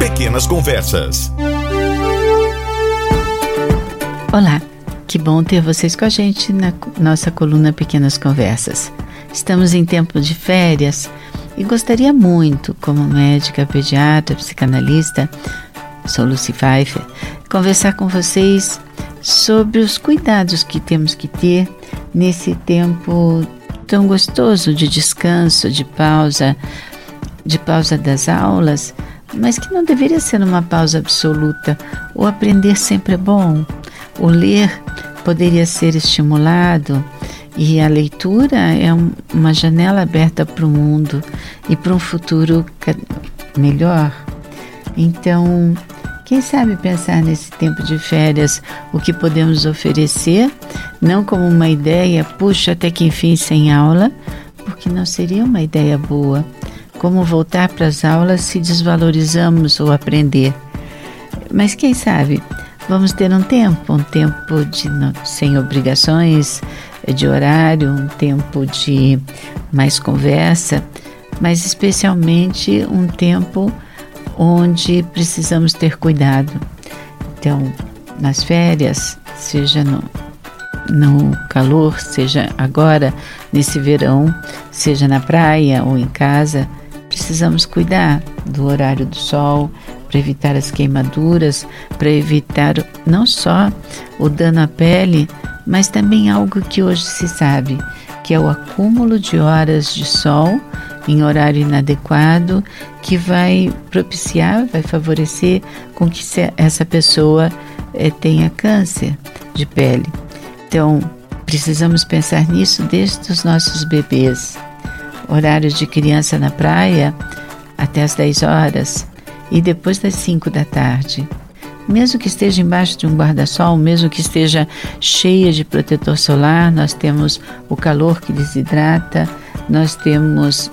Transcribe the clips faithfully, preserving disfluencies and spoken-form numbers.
Pequenas Conversas. Olá, que bom ter vocês com a gente na nossa coluna Pequenas Conversas. Estamos em tempo de férias e gostaria muito, como médica, pediatra, psicanalista, sou Lucy Pfeiffer, conversar com vocês sobre os cuidados que temos que ter nesse tempo tão gostoso de descanso, de pausa, de pausa das aulas, mas que não deveria ser uma pausa absoluta. O aprender sempre é bom, o ler poderia ser estimulado e a leitura é um, uma janela aberta para o mundo e para um futuro melhor. Então, quem sabe pensar nesse tempo de férias o que podemos oferecer, não como uma ideia, puxa até que enfim sem aula, porque não seria uma ideia boa. Como voltar para as aulas se desvalorizamos o aprender. Mas quem sabe, vamos ter um tempo, um tempo de, não, sem obrigações de horário, um tempo de mais conversa, mas especialmente um tempo onde precisamos ter cuidado. Então, nas férias, seja no, no calor, seja agora, nesse verão, seja na praia ou em casa, precisamos cuidar do horário do sol, para evitar as queimaduras, para evitar não só o dano à pele, mas também algo que hoje se sabe, que é o acúmulo de horas de sol em horário inadequado, que vai propiciar, vai favorecer com que essa pessoa eh, tenha câncer de pele. Então, precisamos pensar nisso desde os nossos bebês. Horários de criança na praia até as dez horas e depois das cinco da tarde. Mesmo que esteja embaixo de um guarda-sol, mesmo que esteja cheia de protetor solar, nós temos o calor que desidrata, nós temos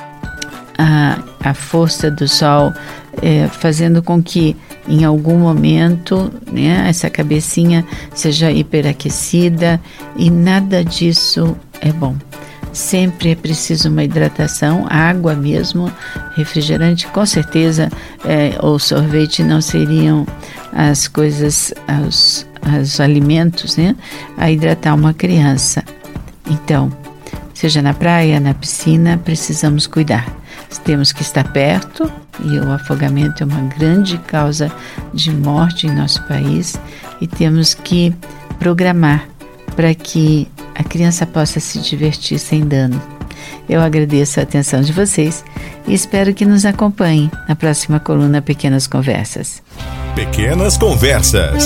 a, a força do sol é, fazendo com que em algum momento, né, essa cabecinha seja hiperaquecida e nada disso é bom. Sempre é preciso uma hidratação, água mesmo, refrigerante com certeza, é, ou sorvete não seriam as coisas, os, os alimentos, né, a hidratar uma criança. Então, seja na praia, na piscina, precisamos cuidar. Temos que estar perto e o afogamento é uma grande causa de morte em nosso país e temos que programar para que a criança possa se divertir sem dano. Eu agradeço a atenção de vocês e espero que nos acompanhem na próxima coluna Pequenas Conversas. Pequenas Conversas.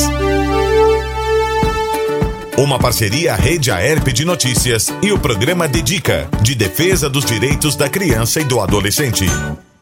Uma parceria Rede Aerp de Notícias e o programa Dedica, de defesa dos direitos da criança e do adolescente.